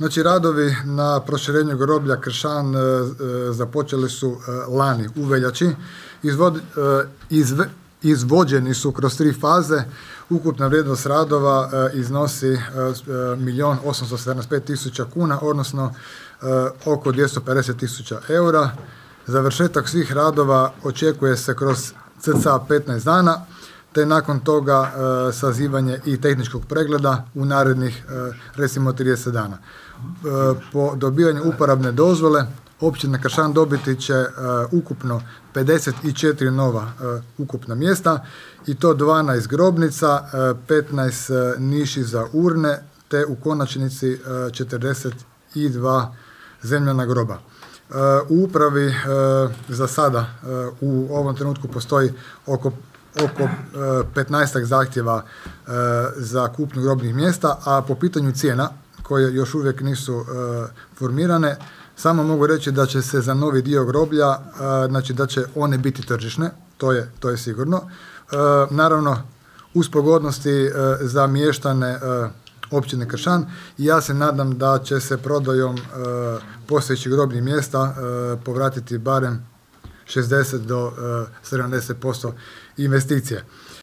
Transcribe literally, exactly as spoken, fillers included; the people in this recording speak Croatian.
Znači, radovi na proširenju groblja Kršan započeli su lani u veljači. Izvod, izve, izvođeni su kroz tri faze. Ukupna vrijednost radova iznosi milijun osamsto sedamdeset pet tisuća kuna, odnosno oko dvjesto pedeset tisuća eura. Završetak svih radova očekuje se kroz cca petnaest dana, te nakon toga e, sazivanje i tehničkog pregleda u narednih e, recimo trideset dana. E, po dobivanju uporabne dozvole općina Kršan dobiti će e, ukupno pedeset četiri nova e, ukupna mjesta i to dvanaest grobnica, e, petnaest e, niši za urne, te u konačnici e, četrdeset dva zemljana groba. U upravi e, za sada e, u ovom trenutku postoji oko, oko petnaestak zahtjeva e, za kupnju grobnih mjesta, a po pitanju cijena koje još uvijek nisu e, formirane, samo mogu reći da će se za novi dio groblja, e, znači da će one biti tržišne, to je, to je sigurno. E, naravno, uz pogodnosti e, za mještane e, općine Kršan i ja se nadam da će se prodajom e, postojećih grobnih mjesta e, povratiti barem šezdeset do sedamdeset posto investicije.